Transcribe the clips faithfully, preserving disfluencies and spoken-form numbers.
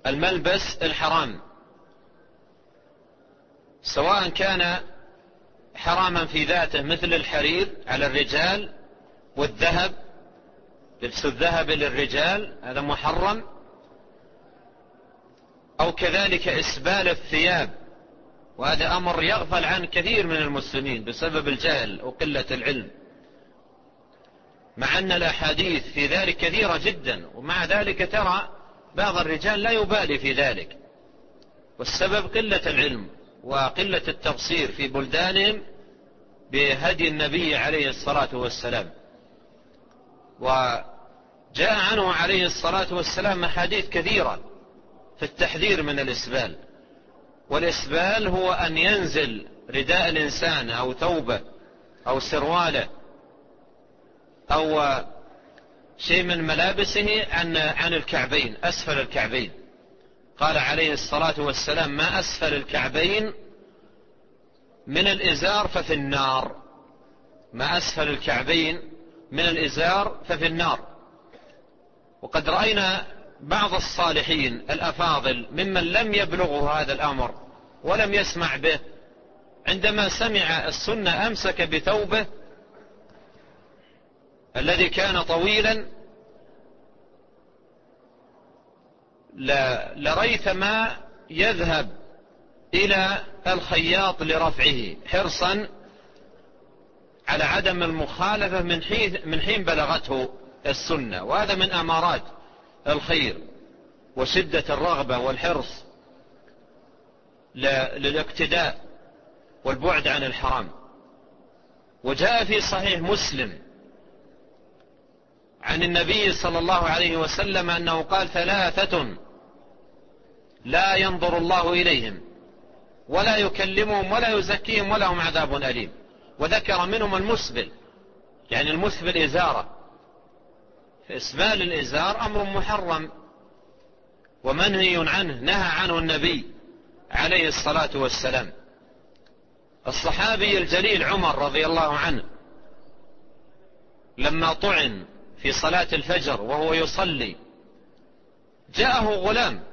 الملبس الحرام، سواء كان حراما في ذاته مثل الحرير على الرجال والذهب، لبس الذهب للرجال هذا محرم، أو كذلك إسبال الثياب، وهذا أمر يغفل عن كثير من المسلمين بسبب الجهل وقلة العلم، مع أن الأحاديث في ذلك كثيرة جدا، ومع ذلك ترى بعض الرجال لا يبالي في ذلك، والسبب قلة العلم وقلة التبصير في بلدانهم بهدي النبي عليه الصلاة والسلام. وجاء عنه عليه الصلاة والسلام أحاديث كثيرة في التحذير من الإسبال. والإسبال هو أن ينزل رداء الإنسان أو ثوبه أو سرواله أو شيء من ملابسه عن عن الكعبين، أسفل الكعبين. قال عليه الصلاة والسلام: ما أسفل الكعبين من الإزار ففي النار. ما أسفل الكعبين من الإزار ففي النار. وقد رأينا بعض الصالحين الأفاضل ممن لم يبلغوا هذا الأمر ولم يسمع به، عندما سمع السنة أمسك بثوبه الذي كان طويلا لريثما يذهب إلى الخياط لرفعه حرصا على عدم المخالفة من حين بلغته السنة. وهذا من أمارات الخير وشدة الرغبة والحرص للاقتداء والبعد عن الحرام. وجاء في صحيح مسلم عن النبي صلى الله عليه وسلم أنه قال: ثلاثة لا ينظر الله إليهم ولا يكلمهم ولا يزكيهم ولهم عذاب أليم. وذكر منهم المسبل، يعني المسبل إزارة. فإسبال الإزار أمر محرم ومنهي عنه، نهى عنه النبي عليه الصلاة والسلام. الصحابي الجليل عمر رضي الله عنه لما طعن في صلاة الفجر وهو يصلي، جاءه غلام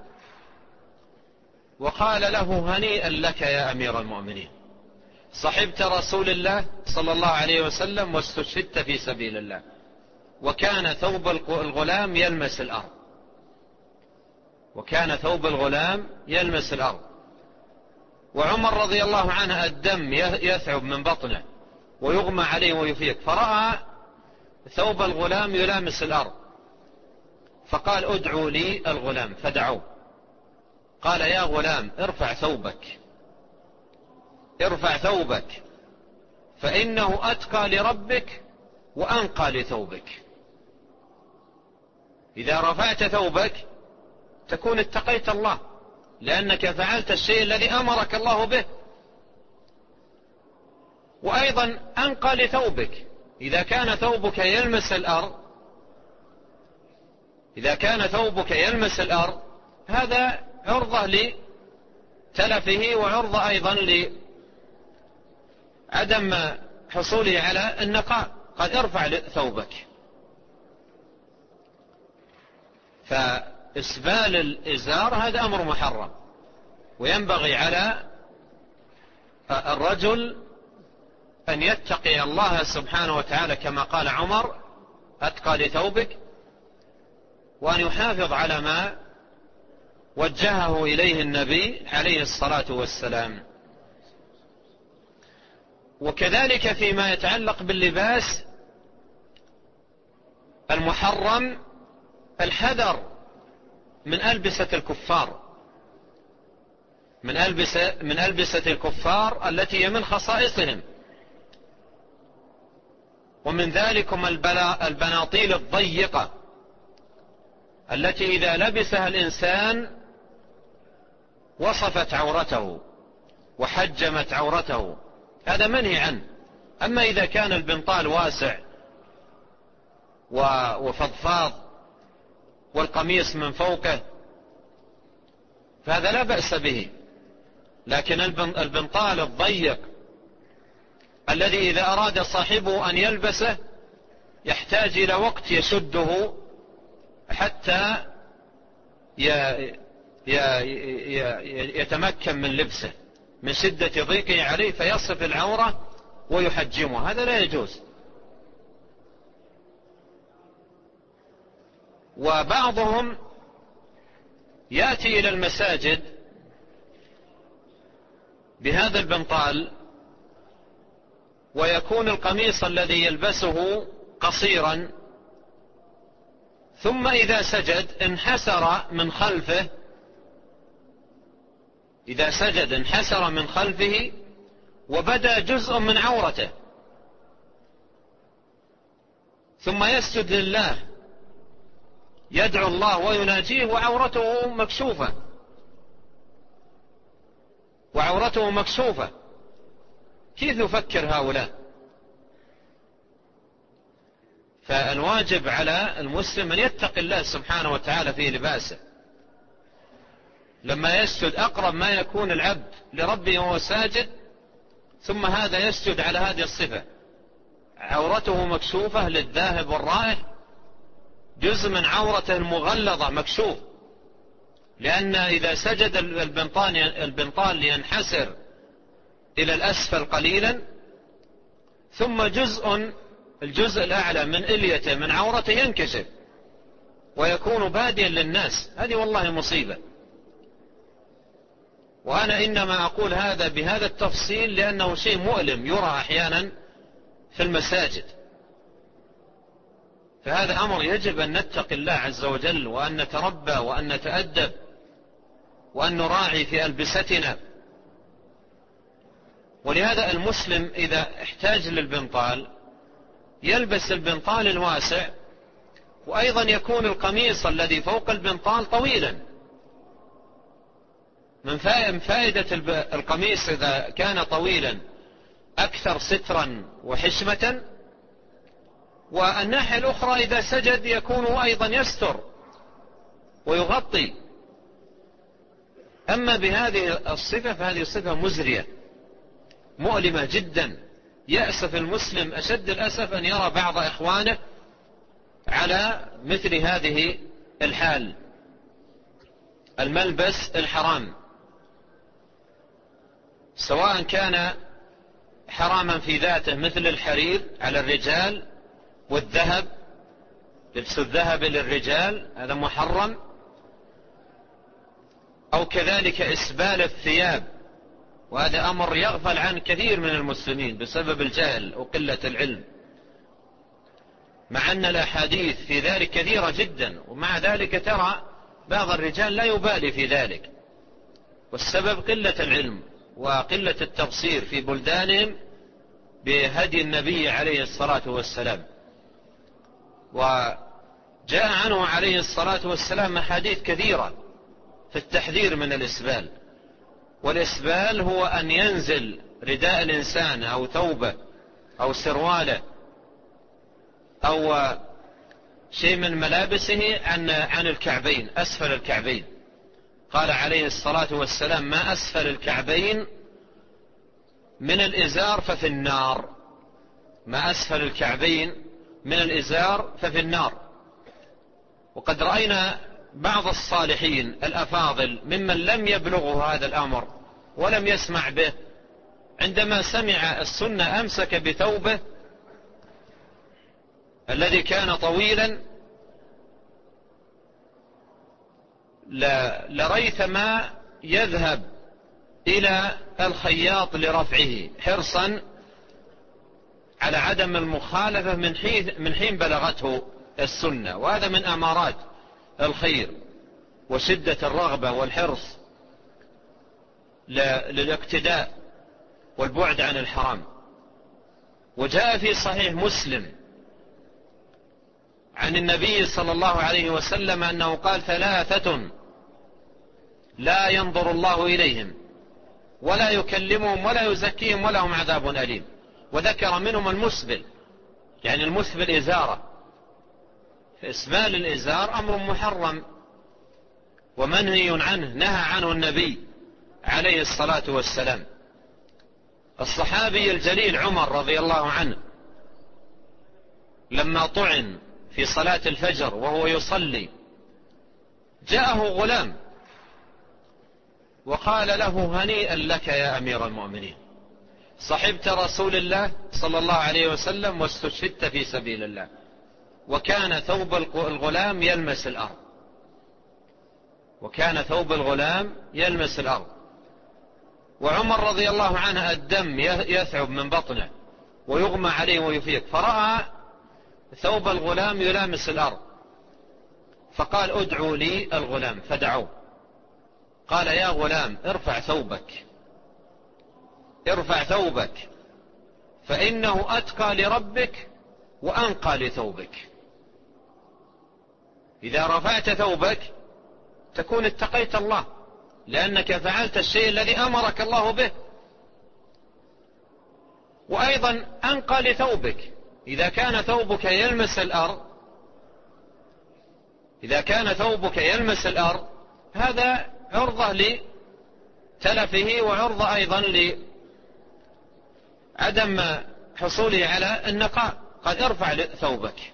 وقال له: هنيئا لك يا أمير المؤمنين، صحبت رسول الله صلى الله عليه وسلم واستشهدت في سبيل الله. وكان ثوب الغلام يلمس الأرض، وكان ثوب الغلام يلمس الأرض. وعمر رضي الله عنه الدم يثعب من بطنه ويغمى عليه ويفيق، فرأى ثوب الغلام يلامس الأرض، فقال: ادعوا لي الغلام. فدعوه. قال: يا غلام ارفع ثوبك، ارفع ثوبك، فإنه أتقى لربك وأنقى لثوبك. إذا رفعت ثوبك تكون اتقيت الله، لأنك فعلت الشيء الذي أمرك الله به. وأيضا أنقى لثوبك، إذا كان ثوبك يلمس الأرض إذا كان ثوبك يلمس الأرض هذا عرضة لتلفه، وعرضة أيضا لعدم حصوله على النقاء. قد ارفع ثوبك. فإسبال الإزار هذا أمر محرم، وينبغي على الرجل أن يتقي الله سبحانه وتعالى كما قال عمر: أتقى لثوبك، وأن يحافظ على ما وجهه إليه النبي عليه الصلاة والسلام. وكذلك فيما يتعلق باللباس المحرم الحذر من ألبسة الكفار، من ألبسة, من ألبسة الكفار التي هي من خصائصهم. ومن ذلكم البناطيل الضيقة التي إذا لبسها الإنسان وصفت عورته وحجمت عورته، هذا منهي عنه. أما إذا كان البنطال واسع وفضفاض والقميص من فوقه فهذا لا بأس به. لكن البنطال الضيق الذي إذا أراد صاحبه أن يلبسه يحتاج إلى وقت يشده حتى يتمكن من لبسه من شدة ضيقه عليه فيصف العورة ويحجمه، هذا لا يجوز. وبعضهم يأتي إلى المساجد بهذا البنطال ويكون القميص الذي يلبسه قصيرا، ثم إذا سجد انحسر من خلفه إذا سجد انحسر من خلفه وبدا جزء من عورته، ثم يسجد لله يدعو الله ويناجيه وعورته مكشوفة وعورته مكشوفة كيف يفكر هؤلاء؟ فالواجب على المسلم أن يتقي الله سبحانه وتعالى في لباسه. لما يسجد أقرب ما يكون العبد لربه وهو ساجد، ثم هذا يسجد على هذه الصفة، عورته مكشوفة للذاهب والرائح، جزء من عورته المغلظة مكشوف، لأن إذا سجد البنطال ينحسر إلى الأسفل قليلا، ثم جزء الجزء الأعلى من إليته من عورته ينكشف ويكون باديا للناس. هذه والله مصيبة. وأنا إنما أقول هذا بهذا التفصيل لأنه شيء مؤلم يرى أحيانا في المساجد. فهذا أمر يجب أن نتقي الله عز وجل، وأن نتربى وأن نتأدب وأن نراعي في ألبستنا. ولهذا المسلم إذا احتاج للبنطال يلبس البنطال الواسع، وأيضا يكون القميص الذي فوق البنطال طويلا. من فائدة القميص إذا كان طويلا أكثر سترا وحشمة، والناحية الأخرى إذا سجد يكون أيضا يستر ويغطي. أما بهذه الصفة فهذه الصفة مزرية مؤلمة جدا، يأسف المسلم أشد الأسف أن يرى بعض إخوانه على مثل هذه الحال، الملبس الحرام، سواء كان حراما في ذاته مثل الحرير على الرجال والذهب، لبس الذهب للرجال هذا محرم، أو كذلك إسبال الثياب، وهذا أمر يغفل عن كثير من المسلمين بسبب الجهل وقلة العلم، مع أن الأحاديث في ذلك كثيرة جدا، ومع ذلك ترى بعض الرجال لا يبالي في ذلك، والسبب قلة العلم وقلة التبصير في بلدانهم بهدي النبي عليه الصلاة والسلام. وجاء عنه عليه الصلاة والسلام أحاديث كثيرة في التحذير من الإسبال. والإسبال هو أن ينزل رداء الإنسان أو ثوبه أو سرواله أو شيء من ملابسه عن عن الكعبين، أسفل الكعبين. قال عليه الصلاة والسلام: ما أسفل الكعبين من الإزار ففي النار. ما أسفل الكعبين من الإزار ففي النار. وقد رأينا بعض الصالحين الأفاضل ممن لم يبلغه هذا الأمر ولم يسمع به، عندما سمع السنة أمسك بثوبه الذي كان طويلا لريثما يذهب إلى الخياط لرفعه حرصا على عدم المخالفة من حين, من حين بلغته السنة. وهذا من أمارات الخير وشدة الرغبة والحرص للاقتداء والبعد عن الحرام. وجاء في صحيح مسلم عن النبي صلى الله عليه وسلم أنه قال: ثلاثة لا ينظر الله إليهم ولا يكلمهم ولا يزكيهم ولهم عذاب أليم. وذكر منهم المسبل، يعني المسبل إزارة. إسبال الإزار أمر محرم ومنهي عنه، نهى عنه النبي عليه الصلاة والسلام. الصحابي الجليل عمر رضي الله عنه لما طعن في صلاة الفجر وهو يصلي، جاءه غلام وقال له: هنيئا لك يا أمير المؤمنين، صحبت رسول الله صلى الله عليه وسلم واستشهدت في سبيل الله. وكان ثوب الغلام يلمس الأرض، وكان ثوب الغلام يلمس الأرض. وعمر رضي الله عنه الدم يثعب من بطنه ويغمى عليه ويفيق، فرأى ثوب الغلام يلامس الأرض، فقال: ادعوا لي الغلام، فدعوه. قال: يا غلام ارفع ثوبك، ارفع ثوبك، فإنه أتقى لربك وأنقى لثوبك. إذا رفعت ثوبك تكون اتقيت الله، لأنك فعلت الشيء الذي أمرك الله به. وأيضا أنقى لثوبك، إذا كان ثوبك يلمس الأرض إذا كان ثوبك يلمس الأرض هذا عرضة لتلفه، وعرضة أيضا لعدم حصوله على النقاء. قد ارفع ثوبك.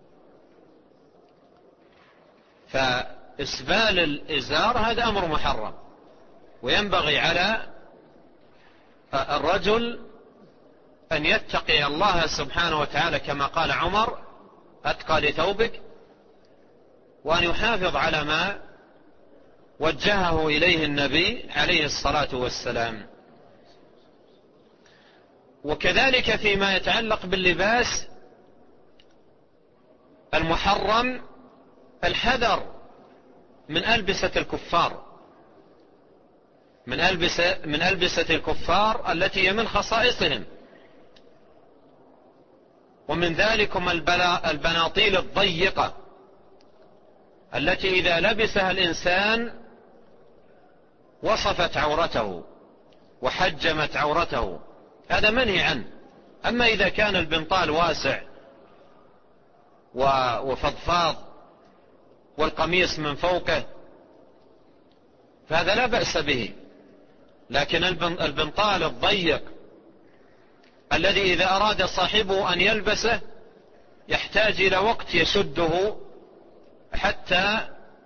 فإسبال الإزار هذا أمر محرم، وينبغي على الرجل أن يتقي الله سبحانه وتعالى كما قال عمر: أتقى لثوبك، وأن يحافظ على ما وجهه إليه النبي عليه الصلاة والسلام. وكذلك فيما يتعلق باللباس المحرم الحذر من ألبسة الكفار، من ألبسة, من ألبسة الكفار التي هي من خصائصهم. ومن ذلكم البناطيل الضيقة التي إذا لبسها الإنسان وصفت عورته وحجمت عورته، هذا منهي عنه. أما إذا كان البنطال واسع وفضفاض والقميص من فوقه فهذا لا بأس به. لكن البنطال الضيق الذي إذا أراد صاحبه أن يلبسه يحتاج إلى وقت يشده حتى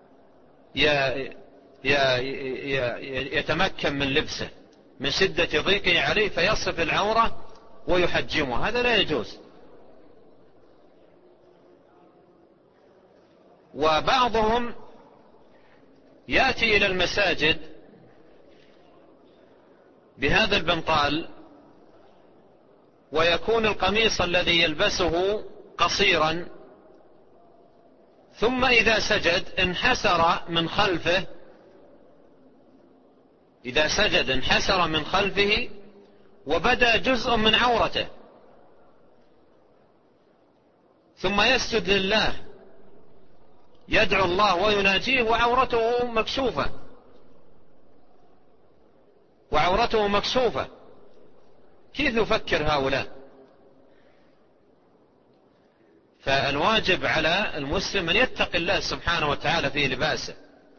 يتمكن من لبسه من شدة ضيقه عليه، فيصف العورة ويحجمها، هذا لا يجوز. وبعضهم يأتي إلى المساجد بهذا البنطال، ويكون القميص الذي يلبسه قصيرا، ثم إذا سجد انحسر من خلفه إذا سجد انحسر من خلفه وبدأ جزء من عورته، ثم يسجد لله يدعو الله ويناجيه وعورته مكشوفة وعورته مكشوفة كيف يفكر هؤلاء؟ فالواجب على المسلم أن يتقي الله سبحانه وتعالى في لباسه.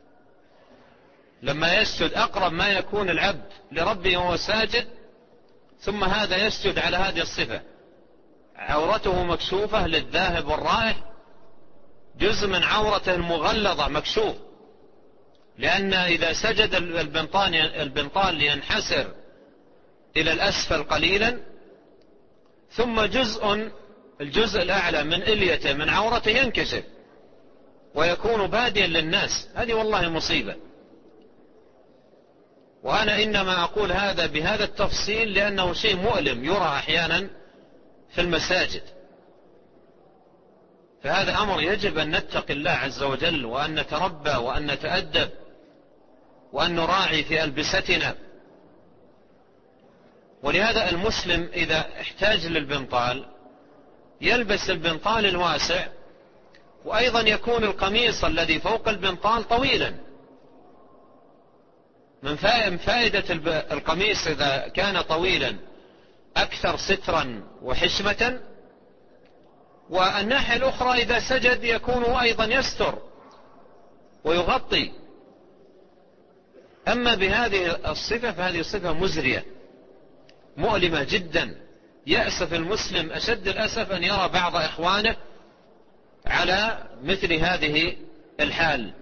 لما يسجد أقرب ما يكون العبد لربه وهو ساجد، ثم هذا يسجد على هذه الصفة، عورته مكشوفة للذاهب والرائح، جزء من عورته المغلظة مكشوف، لأن إذا سجد البنطال البنطال ينحسر إلى الأسفل قليلا، ثم جزء الجزء الأعلى من إليته من عورته ينكشف ويكون باديا للناس. هذه والله مصيبة. وأنا إنما أقول هذا بهذا التفصيل لأنه شيء مؤلم يرى أحيانا في المساجد. فهذا أمر يجب أن نتقي الله عز وجل، وأن نتربى وأن نتأدب وأن نراعي في ألبستنا. ولهذا المسلم إذا احتاج للبنطال يلبس البنطال الواسع، وأيضا يكون القميص الذي فوق البنطال طويلا. من فائدة القميص إذا كان طويلا أكثر سترا وحشمة، والناحية الأخرى إذا سجد يكون أيضا يستر ويغطي. أما بهذه الصفة فهذه صفة مزرية مؤلمة جدا، يأسف المسلم أشد الأسف أن يرى بعض إخوانه على مثل هذه الحال.